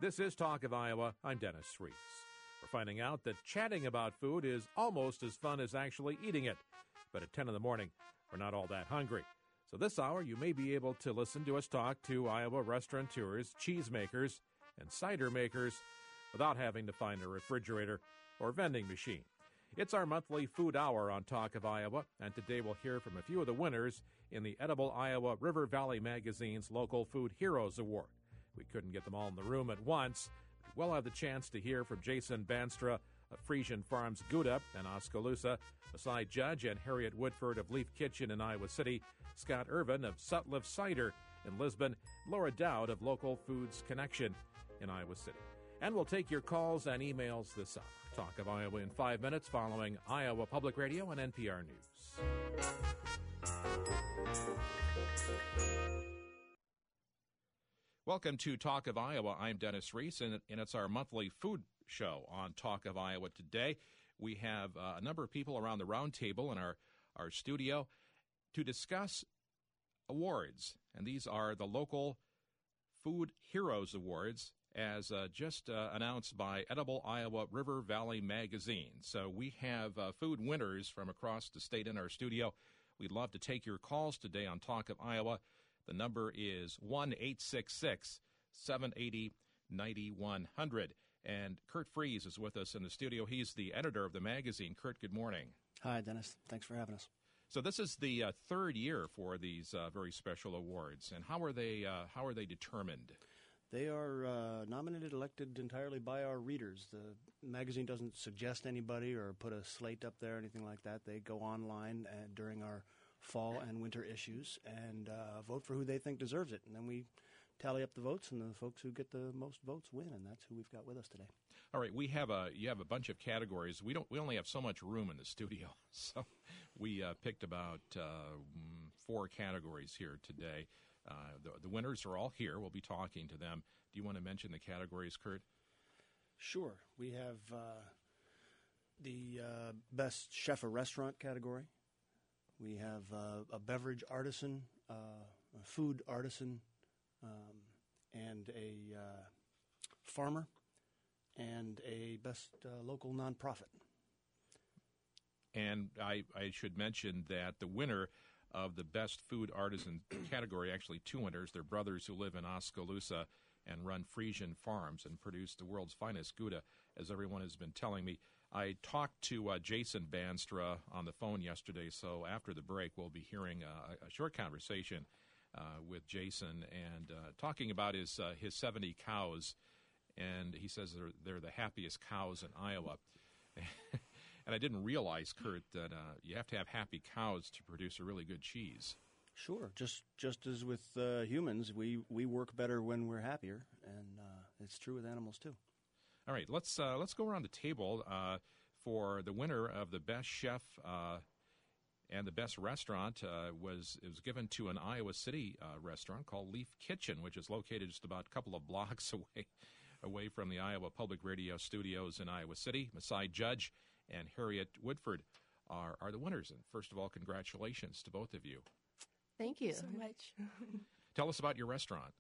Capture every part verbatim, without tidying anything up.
This is Talk of Iowa. I'm Dennis Reese. We're finding out that chatting about food is almost as fun as actually eating it. But at ten in the morning, we're not all that hungry. So this hour, you may be able to listen to us talk to Iowa restaurateurs, cheesemakers, and cider makers without having to find a refrigerator or vending machine. It's our monthly food hour on Talk of Iowa, and today we'll hear from a few of the winners in the Edible Iowa River Valley Magazine's Local Food Heroes Award. We couldn't get them all in the room at once. We'll have the chance to hear from Jason Banstra of Frisian Farms Gouda in Oskaloosa, Masai Judge and Harriet Woodford of Leaf Kitchen in Iowa City, Scott Irvin of Sutliff Cider in Lisbon, Laura Dowd of Local Foods Connection in Iowa City. And we'll take your calls and emails this hour. Talk of Iowa in five minutes following Iowa Public Radio and N P R News. Welcome to Talk of Iowa. I'm Dennis Reese, and it's our monthly food show on Talk of Iowa today. We have uh, a number of people around the round table in our, our studio to discuss awards, and these are the Local Food Heroes Awards, as uh, just uh, announced by Edible Iowa River Valley Magazine. So we have uh, food winners from across the state in our studio. We'd love to take your calls today on Talk of Iowa. The number is one eight six six, seven eight zero, nine one zero zero. And Kurt Fries is with us in the studio. He's the editor of the magazine. Kurt, good morning. Hi, Dennis. Thanks for having us. So this is the uh, third year for these uh, very special awards. And how are they, uh, how are they determined? They are uh, nominated, elected entirely by our readers. The magazine doesn't suggest anybody or put a slate up there or anything like that. They go online uh, during our fall and winter issues and uh, vote for who they think deserves it. And then we tally up the votes, and the folks who get the most votes win, and that's who we've got with us today. All right, we have a you have a bunch of categories. We don't we only have so much room in the studio, so we uh, picked about uh, four categories here today. Uh, the, the winners are all here. We'll be talking to them. Do you want to mention the categories, Kurt? Sure. We have uh, the uh, Best Chef or Restaurant category. We have uh, a beverage artisan, uh, a food artisan, um, and a uh, farmer, and a best uh, local nonprofit. And I, I should mention that the winner of the Best Food Artisan category, actually two winners, they're brothers who live in Oskaloosa and run Frisian Farms and produce the world's finest Gouda, as everyone has been telling me. I talked to uh, Jason Banstra on the phone yesterday, so after the break we'll be hearing uh, a short conversation uh, with Jason and uh, talking about his uh, his seventy cows, and he says they're, they're the happiest cows in Iowa. And I didn't realize, Kurt, that uh, you have to have happy cows to produce a really good cheese. Sure. Just just as with uh, humans, we, we work better when we're happier, and uh, it's true with animals too. All right, let's uh, let's go around the table uh, for the winner of the best chef uh, and the best restaurant. Uh, was it was given to an Iowa City uh, restaurant called Leaf Kitchen, which is located just about a couple of blocks away away from the Iowa Public Radio studios in Iowa City. Masai Judge and Harriet Woodford are are the winners. And first of all, congratulations to both of you. Thank you so much. Tell us about your restaurant.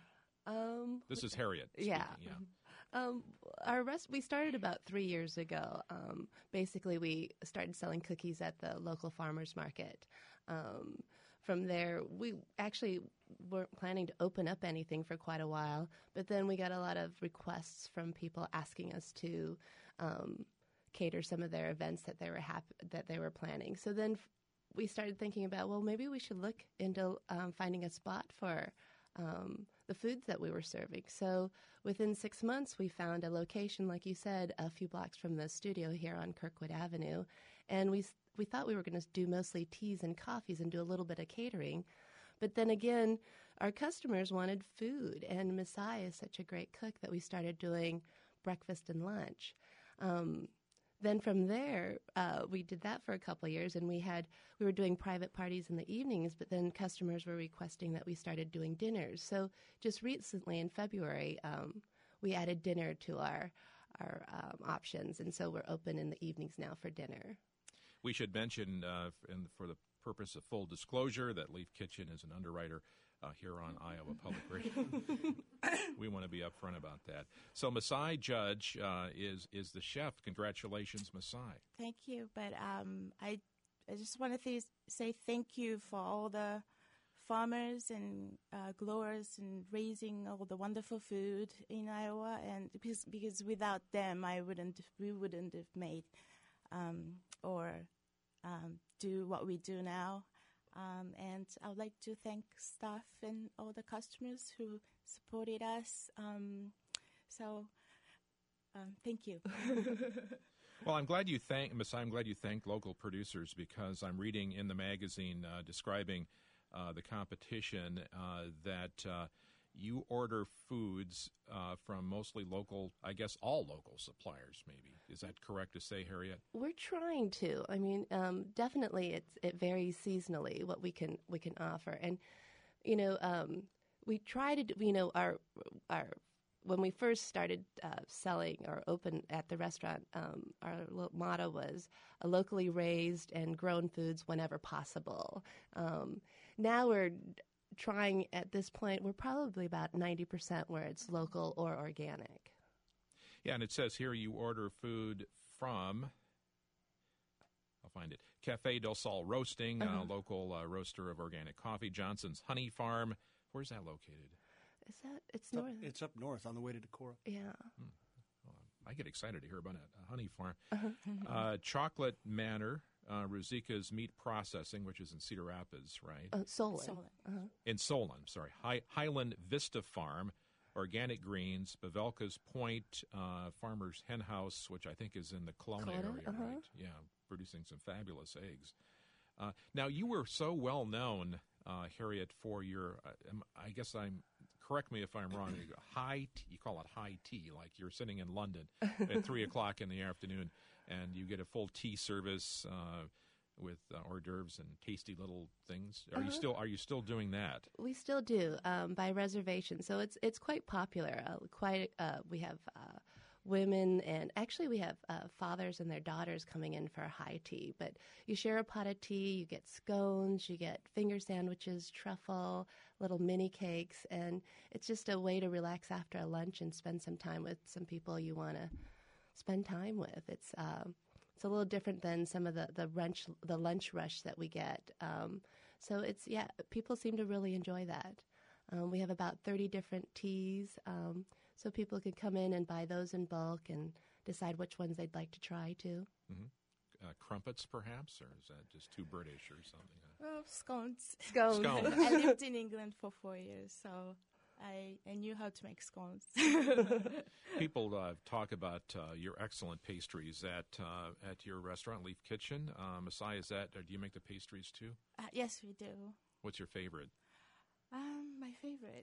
Um, this is Harriet speaking. Yeah. yeah. Um, our rest, we started about three years ago. Um, basically, we started selling cookies at the local farmers market. Um, from there, we actually weren't planning to open up anything for quite a while, but then we got a lot of requests from people asking us to um, cater some of their events that they were hap- that they were planning. So then f- we started thinking about, well, maybe we should look into um, finding a spot for Um, the foods that we were serving. So within six months, we found a location, like you said, a few blocks from the studio here on Kirkwood Avenue. And we we thought we were going to do mostly teas and coffees and do a little bit of catering. But then again, our customers wanted food. And Masai is such a great cook that we started doing breakfast and lunch. Um, Then from there, uh, we did that for a couple of years, and we had we were doing private parties in the evenings, but then customers were requesting that we started doing dinners. So just recently in February, um, we added dinner to our our um, options, and so we're open in the evenings now for dinner. We should mention, uh, in, for the purpose of full disclosure, that Leaf Kitchen is an underwriter uh, here on Iowa Public Radio. We want to be upfront about that. So Masai Judge uh, is is the chef. Congratulations, Masai. Thank you. But um, I I just want to th- say thank you for all the farmers and uh, growers and raising all the wonderful food in Iowa. And because, because without them, I wouldn't we wouldn't have made um, or um, do what we do now. Um, and I would like to thank staff and all the customers who supported us. Um, so, um, thank you. Well, I'm glad you thank Masai. I'm glad you thanked local producers, because I'm reading in the magazine uh, describing uh, the competition uh, that uh, you order foods uh, from mostly local, I guess all local suppliers, maybe. Is that correct to say, Harriet? We're trying to. I mean, um, definitely it's, it varies seasonally what we can we can offer. And, you know, um, we try to, do, you know, our our when we first started uh, selling or open at the restaurant, um, our lo- motto was uh, locally raised and grown foods whenever possible. Um, now we're trying at this point, we're probably about ninety percent where it's local or organic. Yeah, and it says here you order food from, I'll find it, Cafe del Sol Roasting, Uh-huh. a local uh, roaster of organic coffee, Johnson's Honey Farm. Where's that located? Is that, it's It's up, north? it's up north on the way to Decorah. Yeah. Well, I get excited to hear about a, a honey farm. Uh-huh. Uh, Chocolate Manor, uh, Ruzika's Meat Processing, which is in Cedar Rapids, right? Uh, Solon. Solon. Uh-huh. In Solon, sorry. Hi- Highland Vista Farm, Organic Greens, Pavelka's Point, uh, Farmer's Hen House, which I think is in the Kelowna Kelowna, area, uh-huh. right? Yeah, producing some fabulous eggs. Uh, now, you were so well known, uh, Harriet, for your, uh, um, I guess I'm, correct me if I'm wrong, you go high tea, you call it high tea, like you're sitting in London at three o'clock in the afternoon, and you get a full tea service uh, with uh, hors d'oeuvres and tasty little things. Are you Uh-huh. still Are you still doing that? We still do um, by reservation, so it's it's quite popular. Uh, quite uh, we have uh, women, and actually we have uh, fathers and their daughters coming in for high tea. But you share a pot of tea, you get scones, you get finger sandwiches, truffle, little mini cakes, and it's just a way to relax after a lunch and spend some time with some people you want to spend time with. It's um, it's a little different than some of the the lunch the lunch rush that we get. Um, so it's yeah, people seem to really enjoy that. Um, we have about thirty different teas, um, so people could come in and buy those in bulk and decide which ones they'd like to try too. Mm-hmm. Uh, crumpets, perhaps, or is that just too British or something? Oh, scones. Scones. Scones. I lived in England for four years, so I, I knew how to make scones. People uh, talk about uh, your excellent pastries at uh, at your restaurant, Leaf Kitchen. Uh, Masai, is that? Or do you make the pastries too? Uh, yes, we do. What's your favorite? Um, my favorite.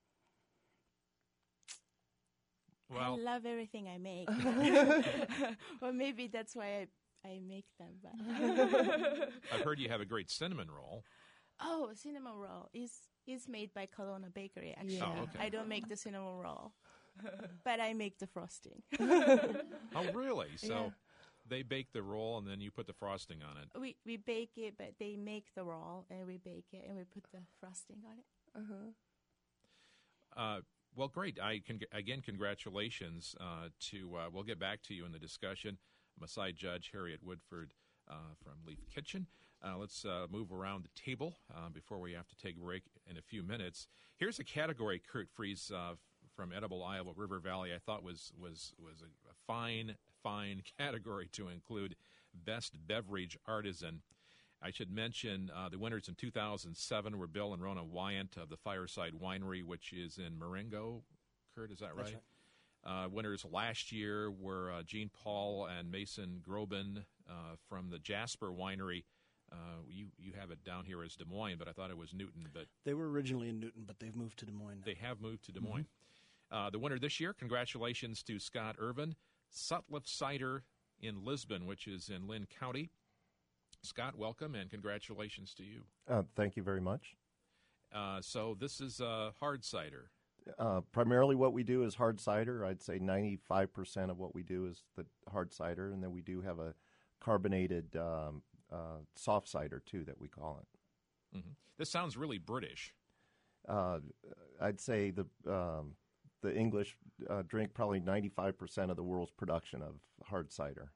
Well, I love everything I make. Or maybe that's why I, I make them. But I've heard you have a great cinnamon roll. oh, cinnamon roll is is made by Kelowna Bakery. Actually, Oh, okay. I don't make the cinnamon roll, but I make the frosting. Oh, really? So Yeah. they bake the roll and then you put the frosting on it. we we bake it, but they make the roll and we bake it and we put the frosting on it. Uh-huh. Uh, well, great. I con- again, congratulations uh, to. Uh, we'll get back to you in the discussion. Masai Judge Harriet Woodford uh, from Leaf Kitchen. Uh, let's uh, move around the table uh, before we have to take a break in a few minutes. Here's a category, Kurt Fries, uh, from Edible Iowa River Valley. I thought was was was a, a fine fine category to include Best Beverage Artisan. I should mention uh, the winners in two thousand seven were Bill and Rona Wyant of the Fireside Winery, which is in Marengo. Kurt, is that right? That's right. Uh, winners last year were uh, Gene Paul and Mason Groban uh, from the Jasper Winery. Uh, you you have it down here as Des Moines, but I thought it was Newton. But They were originally in Newton, but they've moved to Des Moines now. they have moved to Des Moines. Uh, the winner this year, congratulations to Scott Irvin, Sutliff Cider in Lisbon, which is in Lynn County. Scott, welcome, and congratulations to you. Uh, thank you very much. Uh, so this is uh, hard cider. Uh, primarily what we do is hard cider. I'd say ninety-five percent of what we do is the hard cider, and then we do have a carbonated um, uh, soft cider, too, that we call it. Mm-hmm. This sounds really British. uh, I'd say the um, the English uh, drink probably ninety-five percent of the world's production of hard cider.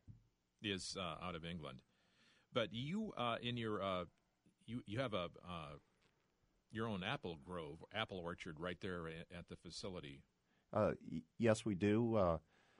Is uh, out of England. But you, uh, in your, uh, you you have a uh, your own apple grove, apple orchard right there at the facility. Uh, y- yes, we do. Uh,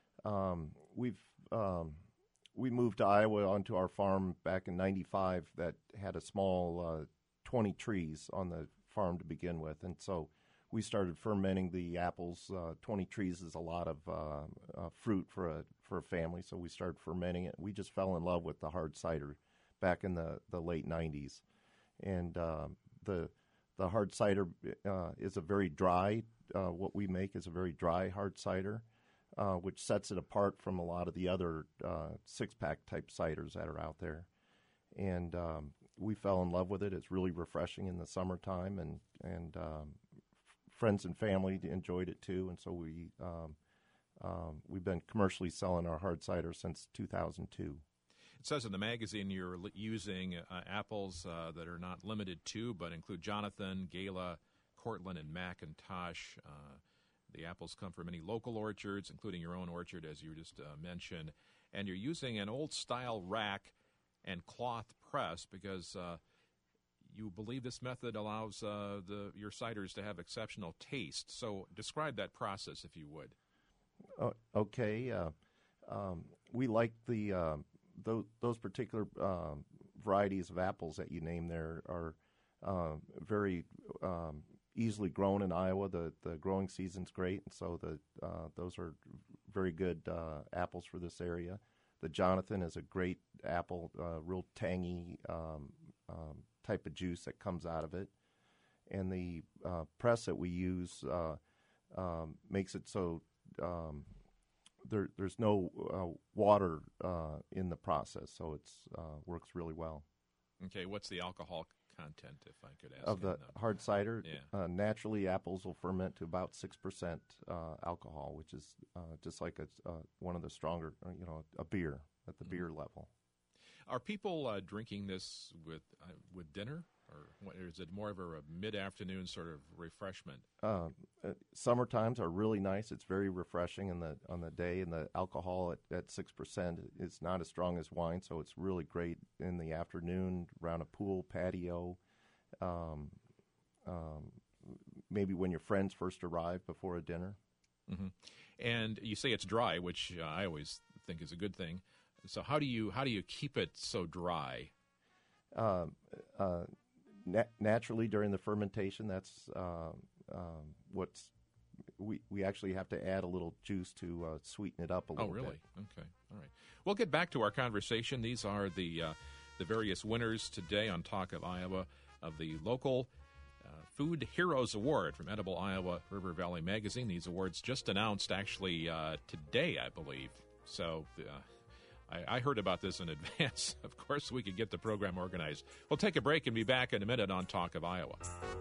um, we've um, we moved to Iowa onto our farm back in ninety-five that had a small uh, twenty trees on the farm to begin with, and so we started fermenting the apples. Uh, twenty trees is a lot of uh, uh, fruit for a for a family, so we started fermenting it. We just fell in love with the hard cider back in the, the late nineties, and uh, the the hard cider uh, is a very dry. Uh, what we make is a very dry hard cider, uh, which sets it apart from a lot of the other uh, six-pack type ciders that are out there. And um, we fell in love with it. It's really refreshing in the summertime, and and um, f- friends and family enjoyed it too. And so we um, um, we've been commercially selling our hard cider since two thousand two. It says in the magazine you're li- using uh, apples uh, that are not limited to, but include Jonathan, Gala, Cortland, and Macintosh. Uh, the apples come from many local orchards, including your own orchard, as you just uh, mentioned. And you're using an old-style rack and cloth press because uh, you believe this method allows uh, the your ciders to have exceptional taste. So describe that process, if you would. Uh, okay. Uh, um, we like the... Uh, Those, those particular um, varieties of apples that you name there are uh, very um, easily grown in Iowa. The the growing season's great, and so the uh, those are very good uh, apples for this area. The Jonathan is a great apple, uh, real tangy um, um, type of juice that comes out of it. And the uh, press that we use uh, um, makes it so um, There, there's no uh, water uh, in the process, so it uh, works really well. Okay, what's the alcohol content, if I could ask? Of the them? hard cider, Yeah. uh, naturally apples will ferment to about six percent uh, alcohol, which is uh, just like a, uh, one of the stronger, uh, you know, a beer at the mm-hmm. beer level. Are people uh, drinking this with uh, with dinner, or what, is it more of a, a mid-afternoon sort of refreshment? Uh, uh, summer times are really nice. It's very refreshing in the on the day, and the alcohol at, at six percent is not as strong as wine, so it's really great in the afternoon around a pool, patio, um, um, maybe when your friends first arrive before a dinner. Mm-hmm. And you say it's dry, which uh, I always think is a good thing. So how do you how do you keep it so dry? Uh, uh, nat- naturally, during the fermentation, that's uh, um, what's we we actually have to add a little juice to uh, sweeten it up a little bit. Oh, really? bit. Okay, all right. We'll get back to our conversation. These are the uh, the various winners today on Talk of Iowa of the local uh, Food Heroes Award from Edible Iowa River Valley Magazine. These awards just announced actually uh, today, I believe. So. Uh, I heard about this in advance. Of course, we could get the program organized. We'll take a break and be back in a minute on Talk of Iowa.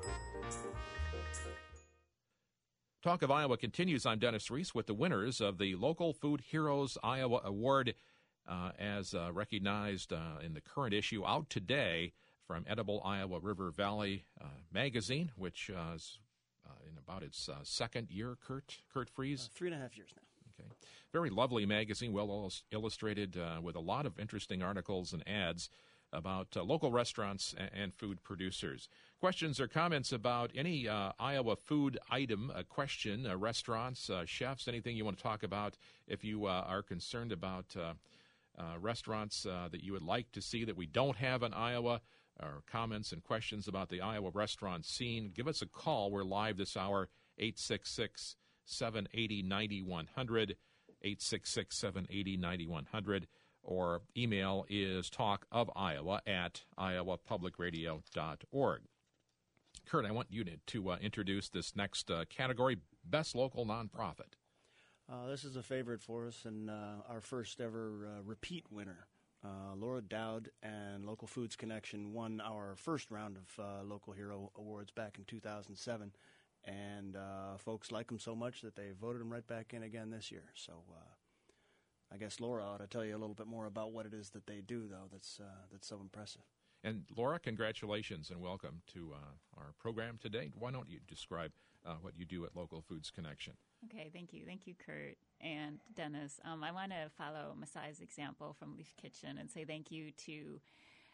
Talk of Iowa continues. I'm Dennis Reese with the winners of the Local Food Heroes Iowa Award uh, as uh, recognized uh, in the current issue out today from Edible Iowa River Valley uh, Magazine, which uh, is uh, in about its uh, second year, Kurt, Kurt Fries. Uh, three and a half years now. Okay. Very lovely magazine, well illustrated uh, with a lot of interesting articles and ads about uh, local restaurants and, and food producers. Questions or comments about any uh, Iowa food item, a question, uh, restaurants, uh, chefs, anything you want to talk about. If you uh, are concerned about uh, uh, restaurants uh, that you would like to see that we don't have in Iowa, or comments and questions about the Iowa restaurant scene, give us a call. We're live this hour, eight six six, seven eight zero, nine one zero zero, eight six six, seven eight zero, nine one zero zero, or email is talkofiowa at iowa public radio dot org. Kurt, I want you to, to uh, introduce this next uh, category, Best Local Nonprofit. Uh, this is a favorite for us and uh, our first ever uh, repeat winner. Uh, Laura Dowd and Local Foods Connection won our first round of uh, Local Hero Awards back in two thousand seven. And uh, folks like them so much that they voted them right back in again this year. So uh, I guess Laura ought to tell you a little bit more about what it is that they do, though, that's uh, that's so impressive. And Laura, congratulations and welcome to uh, our program today. Why don't you describe uh, what you do at Local Foods Connection? Okay, thank you. Thank you, Kurt and Dennis. Um, I want to follow Masai's example from Leaf Kitchen and say thank you to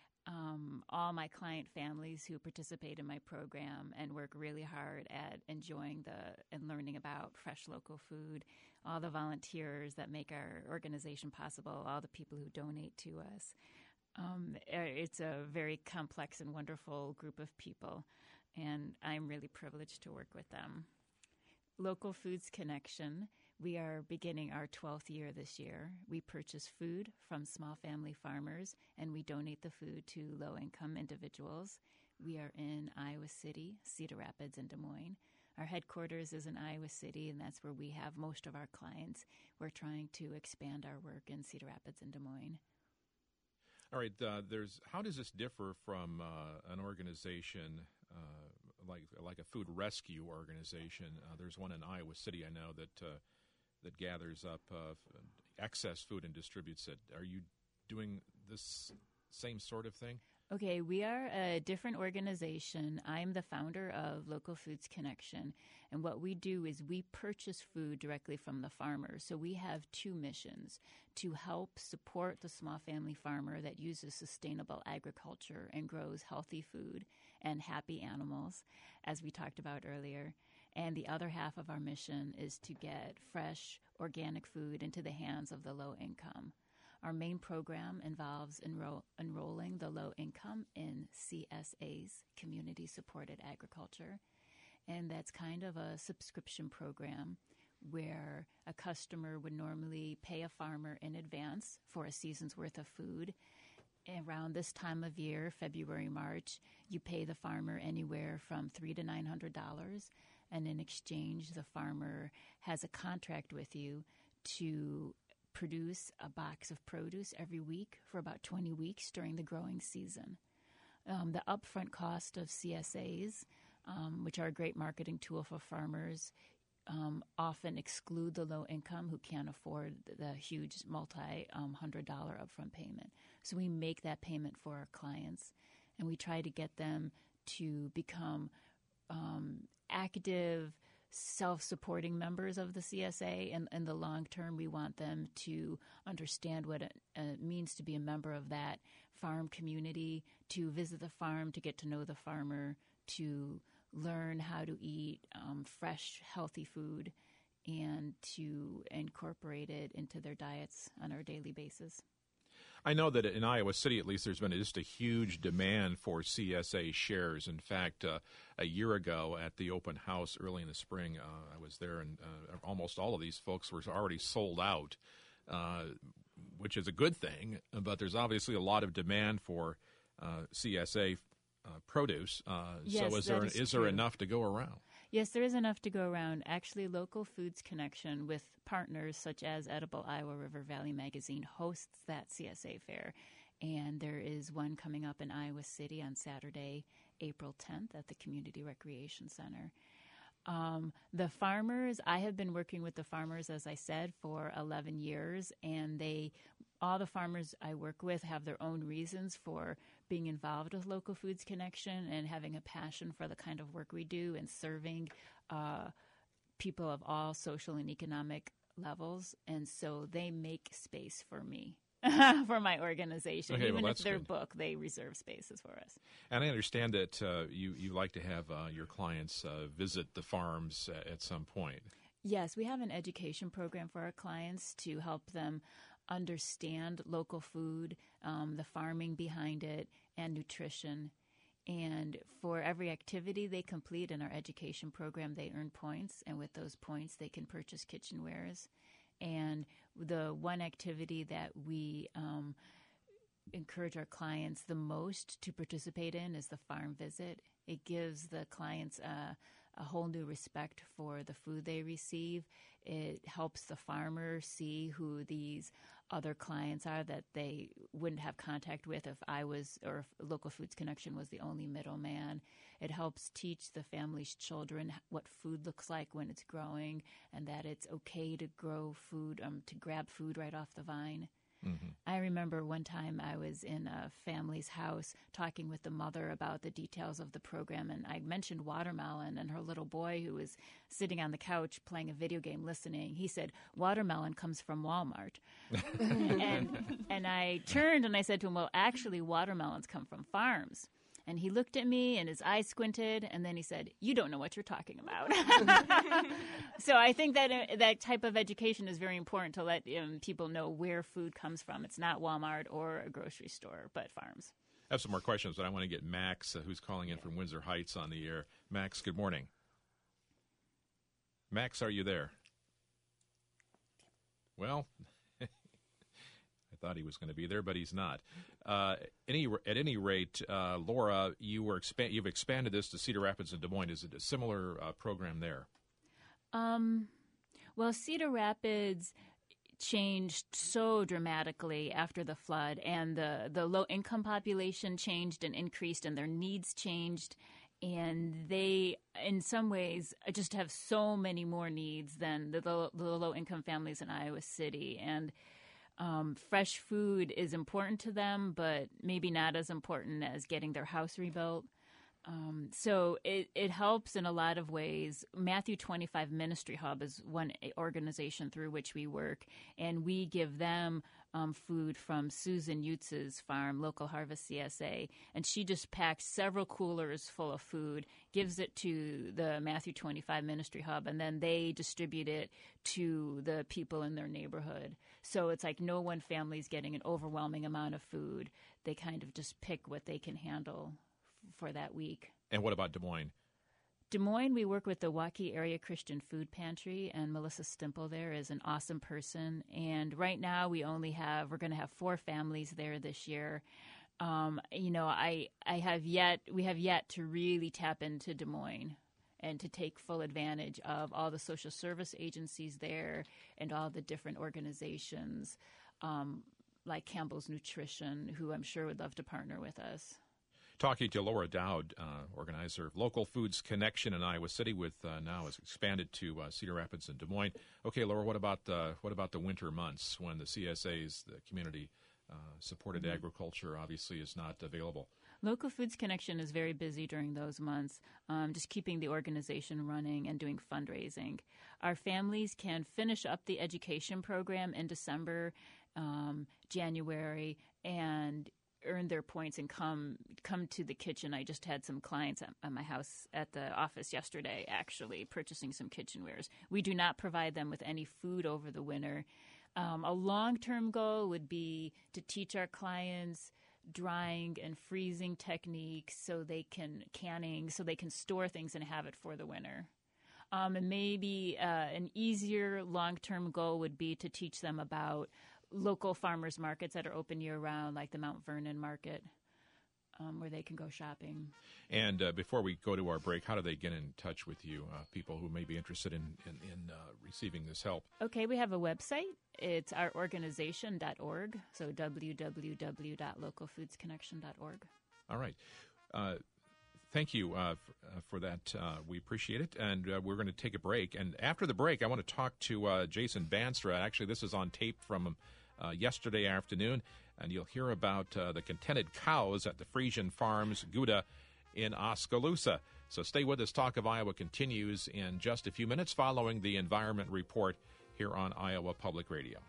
um, all my client families who participate in my program and work really hard at enjoying the and learning about fresh local food, all the volunteers that make our organization possible, all the people who donate to us. Um, it's a very complex and wonderful group of people, and I'm really privileged to work with them. Local Foods Connection, we are beginning our twelfth year this year. We purchase food from small family farmers, and we donate the food to low-income individuals. We are in Iowa City, Cedar Rapids, and Des Moines. Our headquarters is in Iowa City, and that's where we have most of our clients. We're trying to expand our work in Cedar Rapids and Des Moines. All right. Uh, there's how does this differ from uh, an organization uh, like like a food rescue organization? Uh, there's one in Iowa City, I know, that uh, that gathers up uh, excess food and distributes it. Are you doing this same sort of thing? Okay, we are a different organization. I'm the founder of Local Foods Connection, and what we do is we purchase food directly from the farmers. So we have two missions: to help support the small family farmer that uses sustainable agriculture and grows healthy food and happy animals, as we talked about earlier. And the other half of our mission is to get fresh, organic food into the hands of the low income. Our main program involves enroll, enrolling the low income in C S A's, Community Supported Agriculture. And that's kind of a subscription program where a customer would normally pay a farmer in advance for a season's worth of food. Around this time of year, February, March, you pay the farmer anywhere from three to nine hundred dollars, and in exchange, the farmer has a contract with you to produce a box of produce every week for about twenty weeks during the growing season. Um, the upfront cost of C S A's, um, which are a great marketing tool for farmers, um, often exclude the low income who can't afford the huge multi-hundred dollar upfront payment. So we make that payment for our clients, and we try to get them to become um, active, self-supporting members of the C S A. And in the long term, we want them to understand what it uh, means to be a member of that farm community, to visit the farm, to get to know the farmer, to learn how to eat um, fresh, healthy food, and to incorporate it into their diets on a daily basis. I know that in Iowa City, at least, there's been just a huge demand for C S A shares. In fact, uh, a year ago at the open house early in the spring, uh, I was there, and uh, almost all of these folks were already sold out, uh, which is a good thing. But there's obviously a lot of demand for uh, C S A uh, produce. Uh, yes, so is that there is is true. there enough to go around? Yes, there is enough to go around. Actually, Local Foods Connection with partners such as Edible Iowa River Valley Magazine hosts that C S A fair. And there is one coming up in Iowa City on Saturday, April tenth at the Community Recreation Center. Um, the farmers, I have been working with the farmers, as I said, for eleven years, and they, all the farmers I work with have their own reasons for being involved with Local Foods Connection and having a passion for the kind of work we do and serving uh, people of all social and economic levels. And so they make space for me. For my organization. Okay, Even well, if that's they're good. booked, they reserve spaces for us. And I understand that uh, you, you like to have uh, your clients uh, visit the farms uh, at some point. Yes, we have an education program for our clients to help them understand local food, um, the farming behind it, and nutrition. And for every activity they complete in our education program, they earn points, and with those points, they can purchase kitchenwares. And the one activity that we um, encourage our clients the most to participate in is the farm visit. It gives the clients a, a whole new respect for the food they receive. It helps the farmer see who these other clients are that they wouldn't have contact with if I was, or if Local Foods Connection was the only middleman. It helps teach the family's children what food looks like when it's growing, and that it's okay to grow food, um, to grab food right off the vine. Mm-hmm. I remember one time I was in a family's house talking with the mother about the details of the program, and I mentioned watermelon, and her little boy, who was sitting on the couch playing a video game listening, he said, "Watermelon comes from Walmart." and, and I turned and I said to him, "Well, actually, watermelons come from farms." And he looked at me and his eyes squinted, and then he said, "You don't know what you're talking about." So I think that uh, that type of education is very important to let um, people know where food comes from. It's not Walmart or a grocery store, but farms. I have some more questions, but I want to get Max, uh, who's calling in from Windsor Heights, on the air. Max, good morning. Max, are you there? Well, I thought he was going to be there, but he's not. Uh, any at any rate, uh, Laura, you were expand you've expanded this to Cedar Rapids and Des Moines. Is it a similar uh, program there? Um, well, Cedar Rapids changed so dramatically after the flood, and the the low income population changed and increased, and their needs changed. And they, in some ways, just have so many more needs than the, the, the low-income families in Iowa City. And um, fresh food is important to them, but maybe not as important as getting their house rebuilt. Um, so it, it helps in a lot of ways. Matthew twenty-five Ministry Hub is one organization through which we work, and we give them um, food from Susan Yutz's farm, Local Harvest C S A, and she just packs several coolers full of food, gives it to the Matthew twenty-five Ministry Hub, and then they distribute it to the people in their neighborhood. So it's like no one family is getting an overwhelming amount of food. They kind of just pick what they can handle for that week. And what about Des Moines? Des Moines, we work with the Waukee Area Christian Food Pantry, and Melissa Stimple there is an awesome person. And right now we only have, we're going to have four families there this year. Um, you know, I, I have yet, we have yet to really tap into Des Moines and to take full advantage of all the social service agencies there and all the different organizations um, like Campbell's Nutrition, who I'm sure would love to partner with us. Talking to Laura Dowd, uh, organizer of Local Foods Connection in Iowa City, with uh, now has expanded to uh, Cedar Rapids and Des Moines. Okay, Laura, what about the what about the winter months when the C S As, the community uh, supported mm-hmm. agriculture, obviously is not available? Local Foods Connection is very busy during those months, um, just keeping the organization running and doing fundraising. Our families can finish up the education program in December, um, January, and earn their points and come come to the kitchen. I just had some clients at, at my house at the office yesterday actually purchasing some kitchenwares. We do not provide them with any food over the winter. Um, a long-term goal would be to teach our clients drying and freezing techniques so they can canning so they can store things and have it for the winter. Um, and maybe uh, an easier long-term goal would be to teach them about local farmers markets that are open year-round, like the Mount Vernon Market, um, where they can go shopping. And uh, before we go to our break, how do they get in touch with you, uh, people who may be interested in, in, in uh, receiving this help? Okay, we have a website. It's our organization dot org, so w w w dot local foods connection dot org. All right. Uh, Thank you uh, for, uh, for that. Uh, we appreciate it. And uh, we're going to take a break. And after the break, I want to talk to uh, Jason Banstra. Actually, this is on tape from uh, yesterday afternoon. And you'll hear about uh, the contented cows at the Frisian Farms Gouda in Oskaloosa. So stay with us. Talk of Iowa continues in just a few minutes following the Environment Report here on Iowa Public Radio.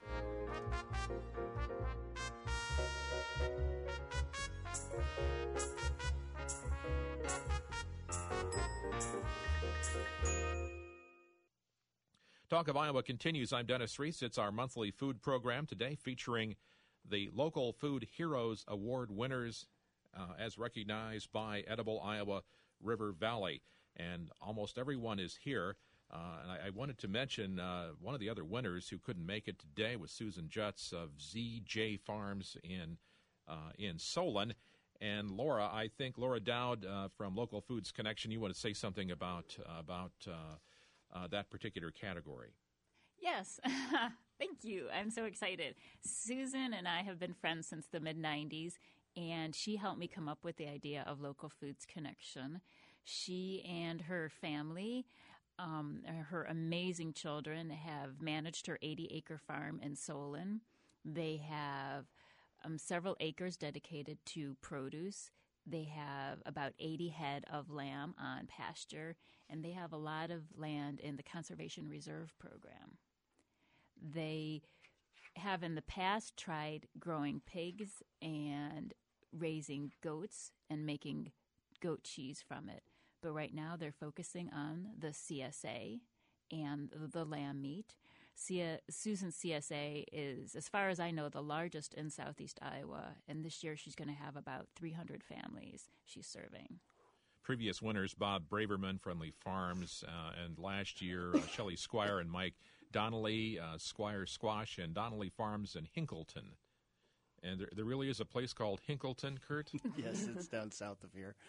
Talk of Iowa continues. I'm Dennis Reese. It's our monthly food program today featuring the Local Food Heroes Award winners uh, as recognized by Edible Iowa River Valley. And almost everyone is here. Uh, and I, I wanted to mention uh, one of the other winners who couldn't make it today was Susan Jutz of Z J Farms in, uh, in Solon. And Laura, I think Laura Dowd uh, from Local Foods Connection, you want to say something about uh, about uh, Uh, that particular category. Yes. Thank you. I'm so excited. Susan and I have been friends since the mid nineties, and she helped me come up with the idea of Local Foods Connection. She and her family, um, her amazing children, have managed her eighty-acre farm in Solon. They have um, several acres dedicated to produce. They have about eighty head of lamb on pasture, and they have a lot of land in the Conservation Reserve Program. They have in the past tried growing pigs and raising goats and making goat cheese from it. But right now they're focusing on the C S A and the lamb meat. C- Susan C S A is, as far as I know, the largest in southeast Iowa, and this year she's going to have about three hundred families she's serving. Previous winners, Bob Braverman, Friendly Farms, uh, and last year, uh, Shelley Squire and Mike Donnelly, uh, Squire Squash, and Donnelly Farms in Hinkleton. And there, there really is a place called Hinkleton, Kurt? Yes, it's down south of here.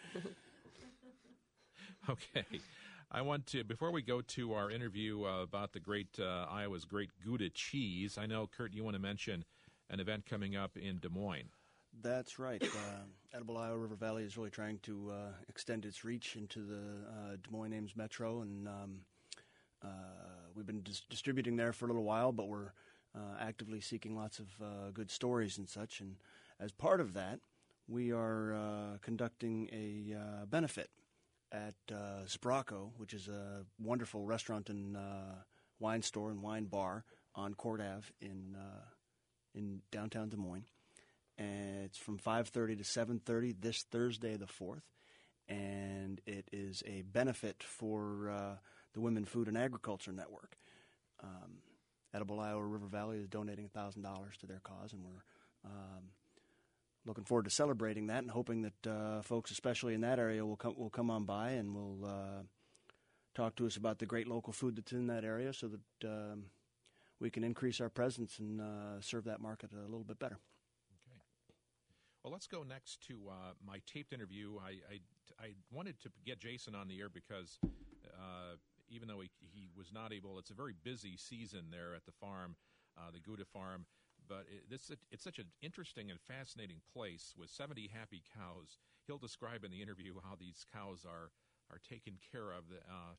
Okay. I want to, before we go to our interview uh, about the great, uh, Iowa's great Gouda cheese, I know, Kurt, you want to mention an event coming up in Des Moines. That's right. Uh, Edible Iowa River Valley is really trying to uh, extend its reach into the uh, Des Moines Ames Metro, and um, uh, we've been dis- distributing there for a little while, but we're uh, actively seeking lots of uh, good stories and such. And as part of that, we are uh, conducting a uh, benefit at uh, Spracco, which is a wonderful restaurant and uh, wine store and wine bar on Court Avenue in uh, in downtown Des Moines. And it's from five thirty to seven thirty this Thursday the fourth, and it is a benefit for uh, the Women Food and Agriculture Network. Um, Edible Iowa River Valley is donating one thousand dollars to their cause, and we're um, looking forward to celebrating that and hoping that uh, folks, especially in that area, will come will come on by and will uh, talk to us about the great local food that's in that area so that um, we can increase our presence and uh, serve that market a little bit better. Well, let's go next to uh, my taped interview. I, I, I wanted to get Jason on the air because uh, even though he, he was not able, it's a very busy season there at the farm, uh, the Gouda farm, but it, this, it's such an interesting and fascinating place with seventy happy cows. He'll describe in the interview how these cows are, are taken care of. Uh,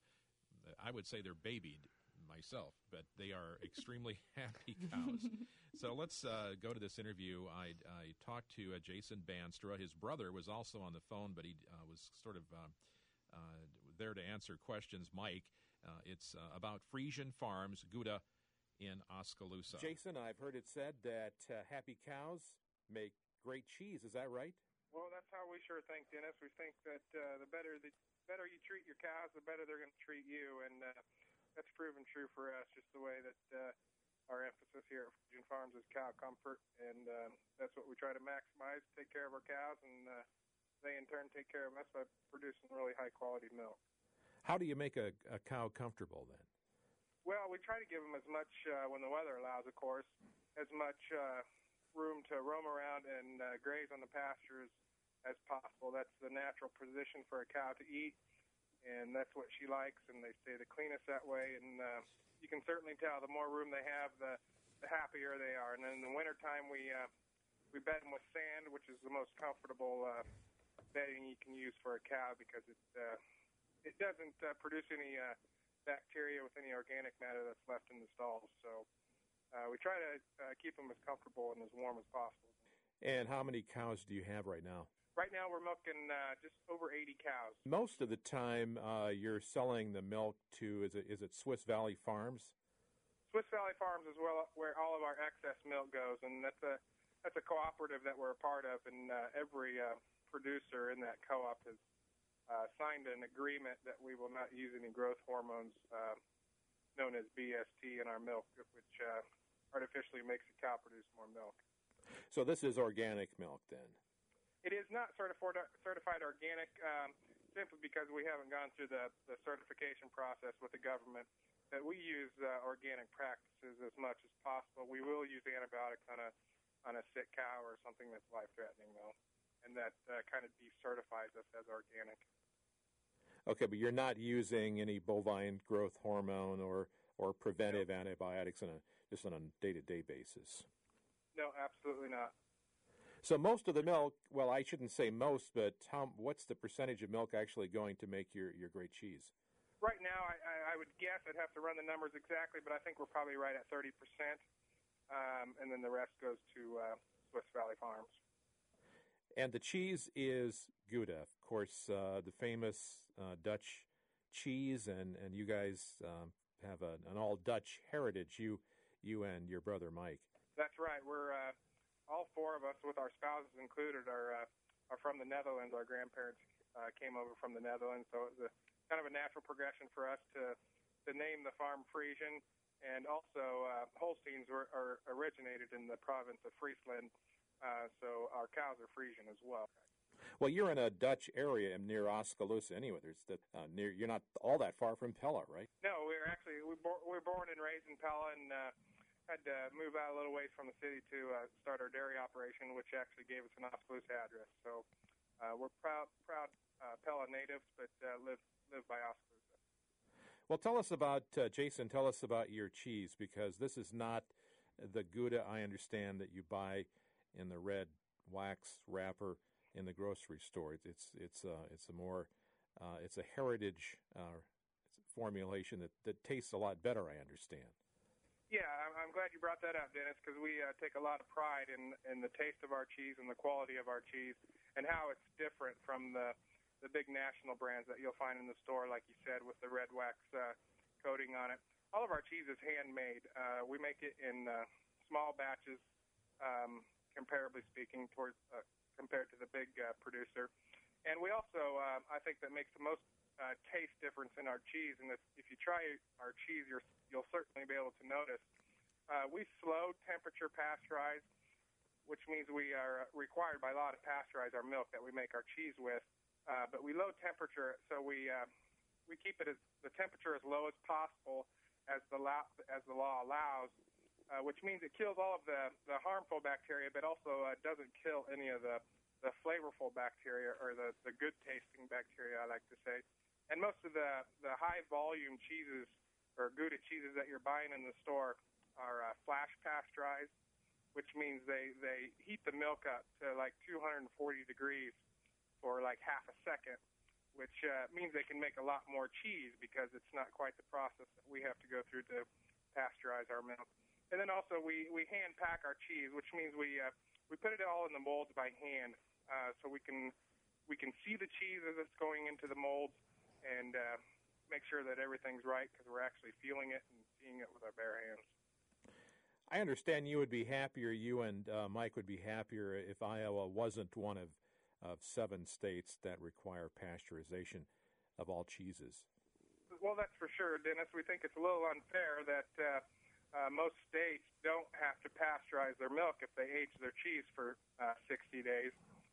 I would say they're babied myself, but they are extremely happy cows. So let's uh, go to this interview. I, I talked to uh, Jason Banstra. His brother was also on the phone, but he uh, was sort of uh, uh, there to answer questions. Mike, uh, it's uh, about Frisian Farms, Gouda in Oskaloosa. Jason, I've heard it said that uh, happy cows make great cheese. Is that right? Well, that's how we sure think, Dennis. We think that uh, the better the better you treat your cows, the better they're going to treat you, and uh, that's proven true for us, just the way that uh, our emphasis here at Frisian Farms is cow comfort, and uh, that's what we try to maximize, take care of our cows, and uh, they in turn take care of us by producing really high-quality milk. How do you make a, a cow comfortable then? Well, we try to give them as much, uh, when the weather allows, of course, as much uh, room to roam around and uh, graze on the pastures as possible. That's the natural position for a cow to eat, and that's what she likes, and they stay the cleanest that way. And uh, you can certainly tell the more room they have, the, the happier they are. And then in the wintertime, we uh, we bed them with sand, which is the most comfortable uh, bedding you can use for a cow because it uh, it doesn't uh, produce any uh, bacteria with any organic matter that's left in the stalls. So uh, we try to uh, keep them as comfortable and as warm as possible. And how many cows do you have right now? Right now, we're milking uh, just over eighty cows. Most of the time, uh, you're selling the milk to, is it, is it Swiss Valley Farms? Swiss Valley Farms is well where all of our excess milk goes, and that's a that's a cooperative that we're a part of, and uh, every uh, producer in that co-op has uh, signed an agreement that we will not use any growth hormones uh, known as B S T in our milk, which uh, artificially makes the cow produce more milk. So this is organic milk then? It is not certified certified organic um, simply because we haven't gone through the, the certification process with the government. That we use uh, organic practices as much as possible. We will use antibiotics on a on a sick cow or something that's life-threatening, though, and that uh, kind of decertifies us as organic. Okay, but you're not using any bovine growth hormone or, or preventive nope. antibiotics on a, just on a day-to-day basis? No, absolutely not. So most of the milk, well, I shouldn't say most, but how, what's the percentage of milk actually going to make your, your great cheese? Right now, I, I would guess, I'd have to run the numbers exactly, but I think we're probably right at thirty percent. um, and then the rest goes to uh, Swiss Valley Farms. And the cheese is Gouda, of course, uh, the famous uh, Dutch cheese, and, and you guys um, have a, an all-Dutch heritage, you you and your brother Mike. That's right. We're uh, all four of us, with our spouses included, are uh, are from the Netherlands. Our grandparents uh, came over from the Netherlands, so it was a, kind of a natural progression for us to to name the farm Friesian. And also, uh, Holsteins were are originated in the province of Friesland, uh, so our cows are Friesian as well. Well, you're in a Dutch area near Oskaloosa anyway. There's the, uh, near, you're not all that far from Pella, right? No, we were actually we, bo- we were born and raised in Pella, and uh, had to move out a little ways from the city to uh, start our dairy operation, which actually gave us an Oskaloosa address. So uh, we're proud proud uh, Pella natives, but uh, live live by Oskaloosa. Well, tell us about uh, Jason. Tell us about your cheese, because this is not the Gouda I understand that you buy in the red wax wrapper in the grocery store. It's it's uh, it's a more uh, it's a heritage uh, formulation that, that tastes a lot better, I understand. Yeah, I'm glad you brought that up, Dennis, because we uh, take a lot of pride in, in the taste of our cheese and the quality of our cheese and how it's different from the, the big national brands that you'll find in the store, like you said, with the red wax uh, coating on it. All of our cheese is handmade. Uh, we make it in uh, small batches, um, comparably speaking, towards uh, compared to the big uh, producer. And we also, uh, I think that makes the most uh, taste difference in our cheese. And if, if you try our cheese, you're, you'll certainly be able to notice. Uh, we slow temperature pasteurize, which means we are required by law to pasteurize our milk that we make our cheese with. Uh, but we low temperature, so we uh, we keep it as the temperature as low as possible as the law, as the law allows, uh, which means it kills all of the, the harmful bacteria, but also uh, doesn't kill any of the, the flavorful bacteria or the, the good-tasting bacteria, I like to say. And most of the, the high-volume cheeses or Gouda cheeses that you're buying in the store are uh, flash pasteurized, which means they, they heat the milk up to like two hundred forty degrees for like half a second, which uh, means they can make a lot more cheese because it's not quite the process that we have to go through to pasteurize our milk. And then also we, we hand pack our cheese, which means we uh, we put it all in the molds by hand, uh, so we can we can see the cheese as it's going into the molds and uh, make sure that everything's right because we're actually feeling it and seeing it with our bare hands. I understand you would be happier, you and uh, Mike would be happier if Iowa wasn't one of, of seven states that require pasteurization of all cheeses. Well, that's for sure, Dennis. We think it's a little unfair that uh, uh, most states don't have to pasteurize their milk if they age their cheese for uh, sixty days.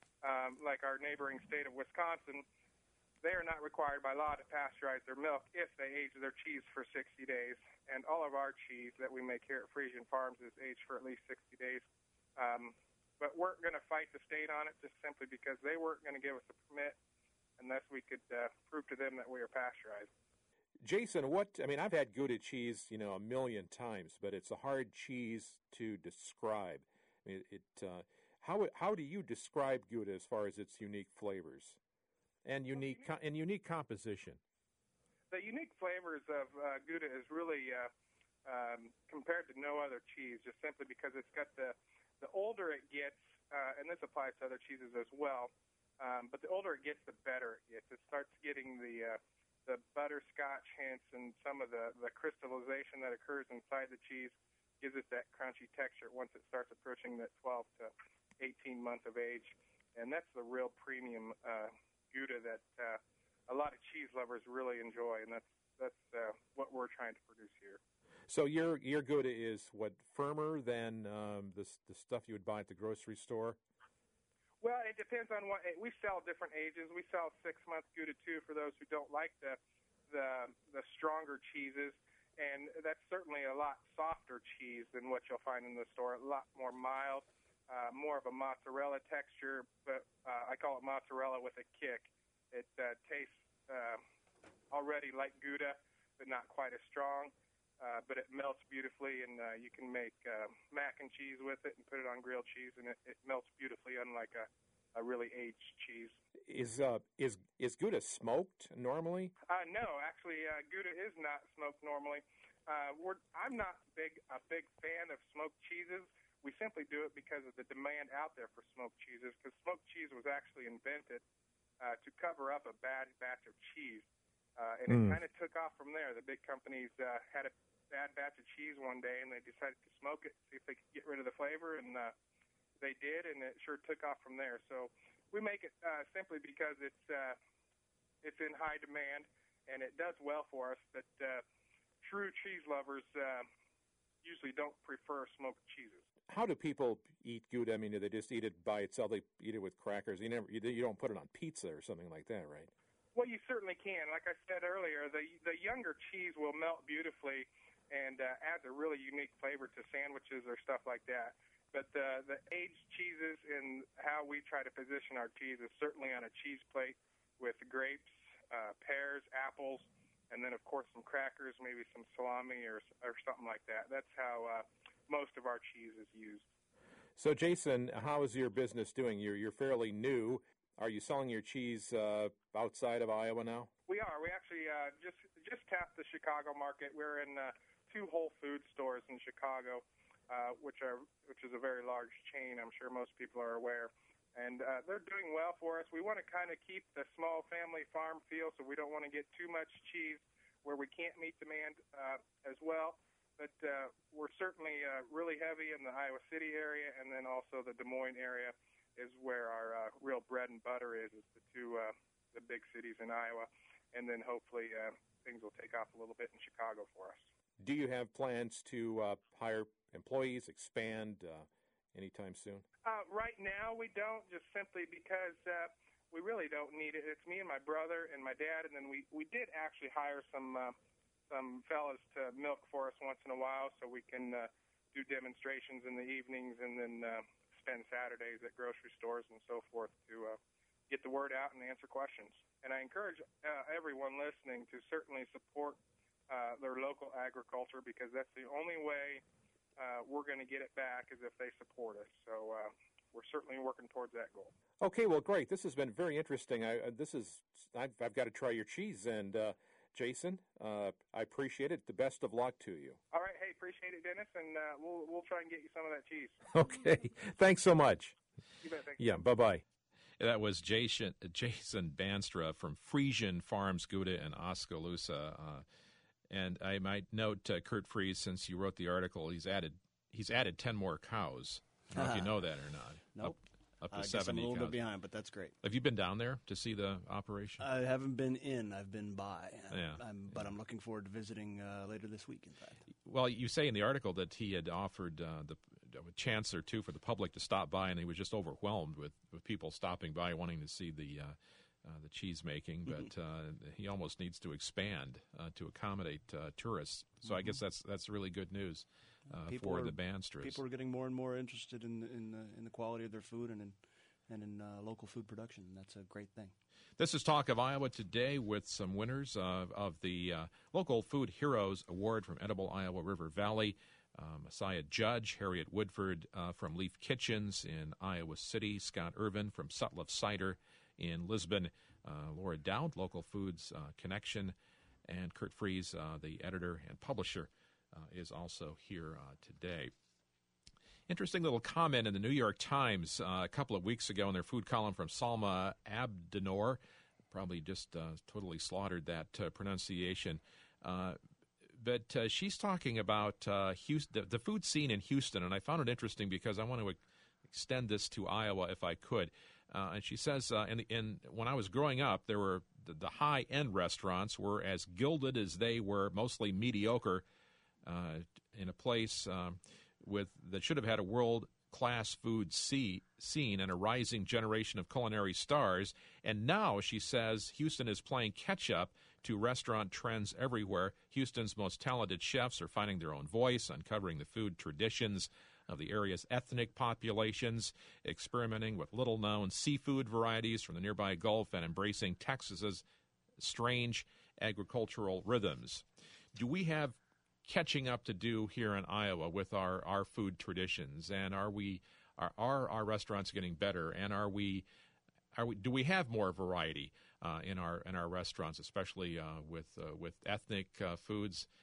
Um, like our neighboring state of Wisconsin, they are not required by law to pasteurize their milk if they age their cheese for sixty days. And all of our cheese that we make here at Friesian Farms is aged for at least sixty days. Um, but we're going to fight the state on it just simply because they weren't going to give us a permit unless we could uh, prove to them that we are pasteurized. Jason, what, I mean, I've had Gouda cheese, you know, a million times, but it's a hard cheese to describe. I mean, it, uh, how, how do you describe Gouda as far as its unique flavors and unique, well, unique and unique composition? The unique flavors of uh, Gouda is really uh, um, compared to no other cheese, just simply because it's got the, the older it gets, uh, and this applies to other cheeses as well, um, but the older it gets, the better it gets. It starts getting the uh, the butterscotch hints and some of the, the crystallization that occurs inside the cheese gives it that crunchy texture once it starts approaching that twelve to eighteen months of age. And that's the real premium uh, Gouda that uh, a lot of cheese lovers really enjoy, and that's that's uh, what we're trying to produce here. So your your Gouda is what, firmer than um, the the stuff you would buy at the grocery store? Well, it depends on what we sell. Different ages. We sell six month Gouda too for those who don't like the the the stronger cheeses, and that's certainly a lot softer cheese than what you'll find in the store. A lot more mild, uh, more of a mozzarella texture, but uh, I call it mozzarella with a kick. It uh, tastes uh, already like Gouda, but not quite as strong. Uh, but it melts beautifully, and uh, you can make uh, mac and cheese with it and put it on grilled cheese, and it, it melts beautifully, unlike a, a really aged cheese. Is uh, is is Gouda smoked normally? Uh, no, actually, uh, Gouda is not smoked normally. Uh, we're, I'm not big a big fan of smoked cheeses. We simply do it because of the demand out there for smoked cheeses, because smoked cheese was actually invented uh, to cover up a bad batch of cheese. Uh, and mm. it kind of took off from there. The big companies uh, had a bad batch of cheese one day, and they decided to smoke it, see if they could get rid of the flavor, and uh, they did, and it sure took off from there. So we make it uh, simply because it's uh, it's in high demand, and it does well for us, but uh, true cheese lovers uh, usually don't prefer smoked cheeses. How do people eat Gouda? I mean, do they just eat it by itself? They eat it with crackers? You never, you, you don't put it on pizza or something like that, right? Well, you certainly can. Like I said earlier, the the younger cheese will melt beautifully and uh, adds a really unique flavor to sandwiches or stuff like that. But uh, the aged cheeses and how we try to position our cheese is certainly on a cheese plate with grapes, uh, pears, apples, and then, of course, some crackers, maybe some salami or or something like that. That's how uh, most of our cheese is used. So, Jason, how is your business doing? You're you're fairly new. Are you selling your cheese uh, outside of Iowa now? We are. We actually uh, just just tapped the Chicago market. We're in uh, two Whole Foods stores in Chicago, uh, which are which is a very large chain. I'm sure most people are aware. And uh, they're doing well for us. We want to kind of keep the small family farm feel, so we don't want to get too much cheese where we can't meet demand uh, as well. But uh, we're certainly uh, really heavy in the Iowa City area, and then also the Des Moines area is where our uh, real bread and butter is, is the two uh, the big cities in Iowa. And then hopefully uh, things will take off a little bit in Chicago for us. Do you have plans to uh, hire employees, expand uh, anytime soon? Uh, right now we don't, just simply because uh, we really don't need it. It's me and my brother and my dad, and then we, we did actually hire some uh, some fellas to milk for us once in a while so we can uh, do demonstrations in the evenings and then uh, spend Saturdays at grocery stores and so forth to uh, get the word out and answer questions. And I encourage uh, everyone listening to certainly support uh, their local agriculture, because that's the only way Uh, we're going to get it back is if they support us. So uh, we're certainly working towards that goal. Okay, well, great. This has been very interesting. I, uh, this is I've, I've got to try your cheese. And uh, Jason, uh, I appreciate it. The best of luck to you. All right. Hey, appreciate it, Dennis, and uh, we'll we'll try and get you some of that cheese. Okay. Thanks so much. You bet. Thanks. Yeah. Bye bye. That was Jason Jason Banstra from Frisian Farms Gouda in Oskaloosa. Uh, And I might note, uh, Kurt Fries, since you wrote the article, he's added he's added ten more cows. I don't know if you know that or not. Nope. Up, up to I guess seventy I'm a little cows. bit behind, but that's great. Have you been down there to see the operation? I haven't been in. I've been by. Yeah. I'm, but I'm looking forward to visiting uh, later this week, in fact. Well, you say in the article that he had offered uh, the a chance or two for the public to stop by, and he was just overwhelmed with, with people stopping by wanting to see the uh, uh, the cheese making. But uh, he almost needs to expand uh, to accommodate uh, tourists. So mm-hmm. I guess that's that's really good news uh, for are, the Banstras. People are getting more and more interested in in the, in the quality of their food and in and in uh, local food production. That's a great thing. This is Talk of Iowa today with some winners uh, of the uh, Local Food Heroes Award from Edible Iowa River Valley. Uh, Messiah Judge, Harriet Woodford uh, from Leaf Kitchens in Iowa City, Scott Irvin from Sutliff Cider in Lisbon, uh, Laura Dowd, Local Foods uh, Connection, and Kurt Fries, uh, the editor and publisher, uh, is also here uh, today. Interesting little comment in the New York Times uh, a couple of weeks ago in their food column from Salma Abdenor. Probably just uh, totally slaughtered that uh, pronunciation. Uh, but uh, she's talking about uh, Houston, the, the food scene in Houston, and I found it interesting because I want to extend this to Iowa if I could. Uh, and she says, uh, in, in when I was growing up, there were the, the high-end restaurants were as gilded as they were mostly mediocre uh, in a place um, with that should have had a world-class food see, scene and a rising generation of culinary stars. And now, she says, Houston is playing catch-up to restaurant trends everywhere. Houston's most talented chefs are finding their own voice, uncovering the food traditions of the area's ethnic populations, experimenting with little-known seafood varieties from the nearby Gulf, and embracing Texas's strange agricultural rhythms. Do we have catching up to do here in Iowa with our, our food traditions? And are we are, are our restaurants getting better? And are we are we do we have more variety uh, in our in our restaurants, especially uh, with uh, with ethnic uh, foods?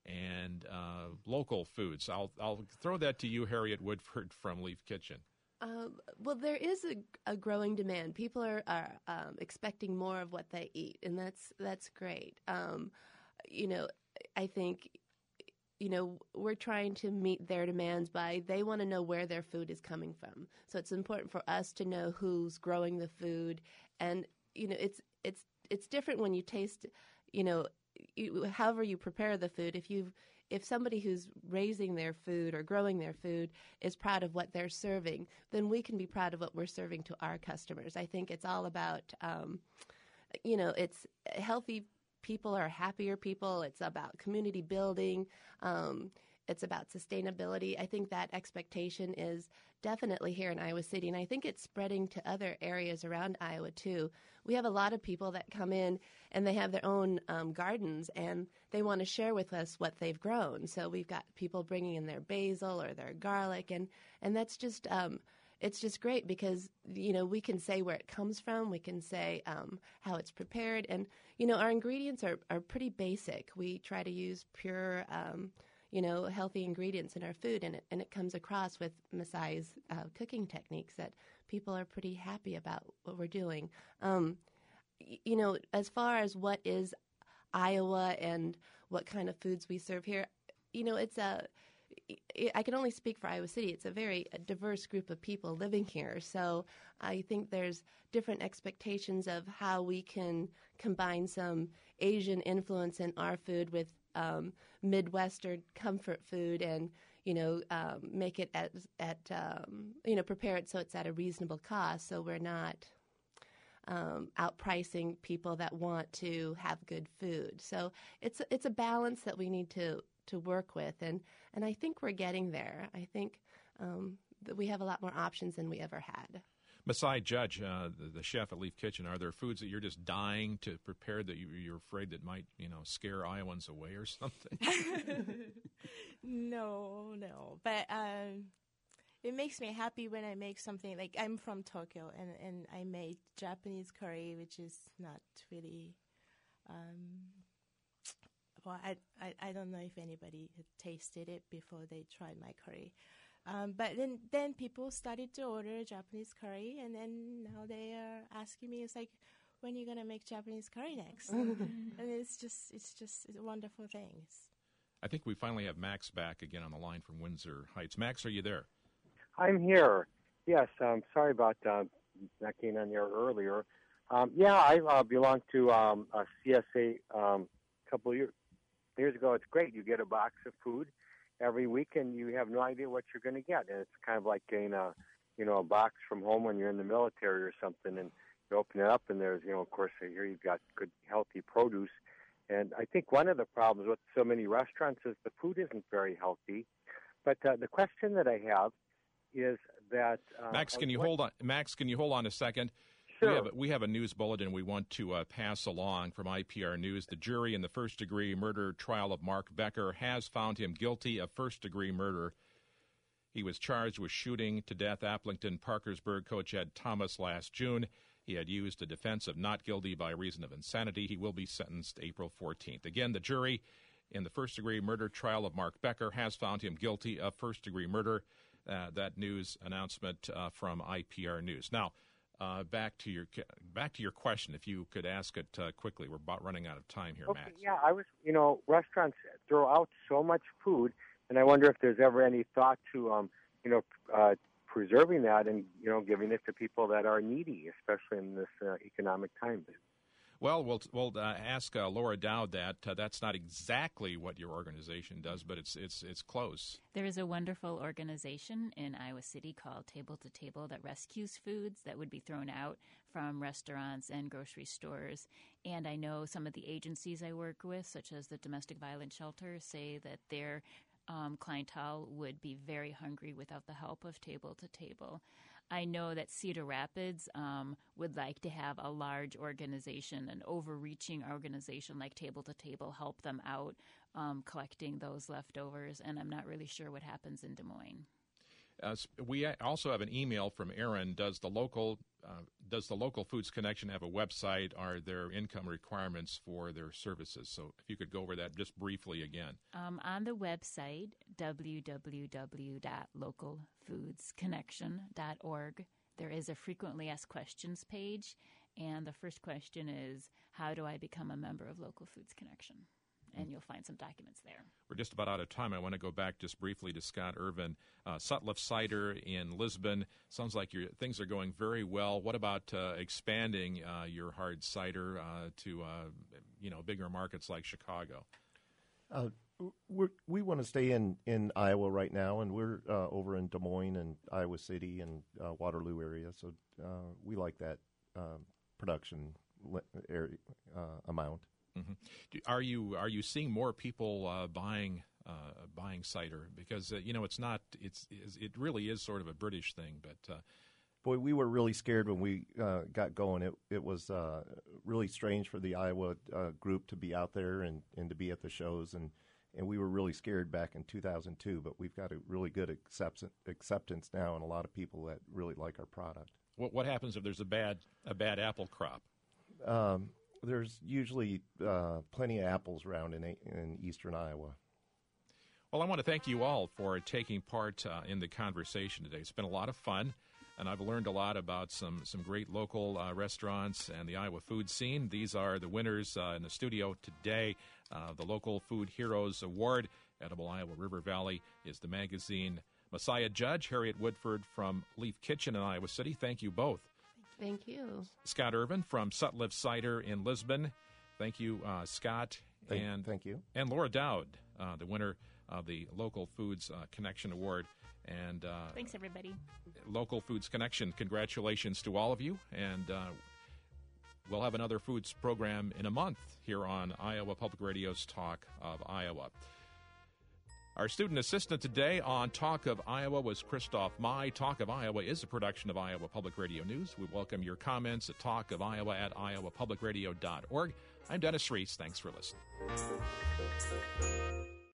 and uh, local foods. I'll I'll throw that to you, Harriet Woodford from Leaf Kitchen. Um, well, there is a, a growing demand. People are, are um, expecting more of what they eat, and that's that's great. Um, you know, I think, you know, we're trying to meet their demands by they want to know where their food is coming from. So it's important for us to know who's growing the food, and you know, it's it's it's different when you taste, you know, you, however you prepare the food. If you if somebody who's raising their food or growing their food is proud of what they're serving, then we can be proud of what we're serving to our customers. I think it's all about, um, you know, it's healthy people are happier people. It's about community building. Um, it's about sustainability. I think that expectation is definitely here in Iowa City, and I think it's spreading to other areas around Iowa, too. We have a lot of people that come in, and they have their own um, gardens, and they want to share with us what they've grown. So we've got people bringing in their basil or their garlic, and, and that's just um, it's just great because, you know, we can say where it comes from. We can say um, how it's prepared, and, you know, our ingredients are, are pretty basic. We try to use pure um you know, healthy ingredients in our food, and it, and it comes across with Masai's uh, cooking techniques that people are pretty happy about what we're doing. Um, y- you know, as far as what is Iowa and what kind of foods we serve here, you know, it's a, I can only speak for Iowa City. It's a very diverse group of people living here. So I think there's different expectations of how we can combine some Asian influence in our food with Um, Midwestern comfort food, and you know, um, make it at at um, you know, prepare it so it's at a reasonable cost, so we're not um, outpricing people that want to have good food. So it's it's a balance that we need to to work with, and and I think we're getting there. I think um, that we have a lot more options than we ever had. Masai Judge, uh, the, the chef at Leaf Kitchen, are there foods that you're just dying to prepare that you, you're afraid that might, you know, scare Iowans away or something? no, no. But um, it makes me happy when I make something. Like, I'm from Tokyo, and, and I made Japanese curry, which is not really, um, well, I, I, I don't know if anybody had tasted it before they tried my curry. Um, but then, then people started to order Japanese curry, and then now they are asking me, it's like, when are you going to make Japanese curry next? and it's just, it's just it's a wonderful thing. It's I think we finally have Max back again on the line from Windsor Heights. Max, are you there? I'm here. Yes, um, sorry about uh, not getting on there earlier. Um, yeah, I uh, belong to um, a C S A um, a couple of years, years ago. It's great. You get a box of food every week, and you have no idea what you're going to get. And it's kind of like getting a, you know, a box from home when you're in the military or something, and you open it up, and there's, you know, of course, here you've got good, healthy produce. And I think one of the problems with so many restaurants is the food isn't very healthy. But uh, the question that I have is that uh, Max, can you what, hold on? Max, can you hold on a second? Sure. We have a, we have a news bulletin we want to uh, pass along from I P R News. The jury in the first-degree murder trial of Mark Becker has found him guilty of first-degree murder. He was charged with shooting to death Applington Parkersburg coach Ed Thomas last June. He had used a defense of not guilty by reason of insanity. He will be sentenced April fourteenth. Again, the jury in the first-degree murder trial of Mark Becker has found him guilty of first-degree murder. Uh, that news announcement uh, from I P R News. Now, Uh, back to your back to your question, if you could ask it uh, quickly. We're about running out of time here, okay, Max. Yeah, I was, you know, restaurants throw out so much food, and I wonder if there's ever any thought to, um, you know, uh, preserving that and, you know, giving it to people that are needy, especially in this uh, economic time. Well, we'll we'll uh, ask uh, Laura Dowd that. Uh, that's not exactly what your organization does, but it's it's it's close. There is a wonderful organization in Iowa City called Table to Table that rescues foods that would be thrown out from restaurants and grocery stores. And I know some of the agencies I work with, such as the Domestic Violence Shelter, say that their um, clientele would be very hungry without the help of Table to Table. I know that Cedar Rapids um, would like to have a large organization, an overreaching organization like Table to Table, help them out um, collecting those leftovers, and I'm not really sure what happens in Des Moines. Uh, we also have an email from Aaron. Does the local uh, does the Local Foods Connection have a website? Are there income requirements for their services? So if you could go over that just briefly again. Um, on the website, w w w dot local foods connection dot org, there is a frequently asked questions page. And the first question is, how do I become a member of Local Foods Connection? And you'll find some documents there. We're just about out of time. I want to go back just briefly to Scott Irvin. Uh, Sutliff Cider in Lisbon. Sounds like your things are going very well. What about uh, expanding uh, your hard cider uh, to uh, you know bigger markets like Chicago? Uh, we're, we want to stay in, in Iowa right now, and we're uh, over in Des Moines and Iowa City and uh, Waterloo area. So uh, we like that uh, production area, uh, amount. Mm-hmm. Do, are you are you seeing more people uh, buying uh, buying cider? Because uh, you know it's not it's it really is sort of a British thing. But uh, boy, we were really scared when we uh, got going. It it was uh, really strange for the Iowa uh, group to be out there and, and to be at the shows, and, and we were really scared back in two thousand two. But we've got a really good acceptance acceptance now, and a lot of people that really like our product. What what happens if there's a bad a bad apple crop? Um, There's usually uh, plenty of apples around in in eastern Iowa. Well, I want to thank you all for taking part uh, in the conversation today. It's been a lot of fun, and I've learned a lot about some, some great local uh, restaurants and the Iowa food scene. These are the winners uh, in the studio today. Uh, the Local Food Heroes Award, Edible Iowa River Valley, is the magazine. Messiah Judge, Harriet Woodford from Leaf Kitchen in Iowa City. Thank you both. Thank you. Scott Irvin from Sutliff Cider in Lisbon. Thank you, uh, Scott. Thank, and thank you. And Laura Dowd, uh, the winner of the Local Foods uh, Connection Award. And uh, thanks, everybody. Local Foods Connection, congratulations to all of you. And uh, we'll have another foods program in a month here on Iowa Public Radio's Talk of Iowa. Our student assistant today on Talk of Iowa was Christoph Mai. Talk of Iowa is a production of Iowa Public Radio News. We welcome your comments at talk of iowa at iowa public radio dot org. I'm Dennis Reese. Thanks for listening.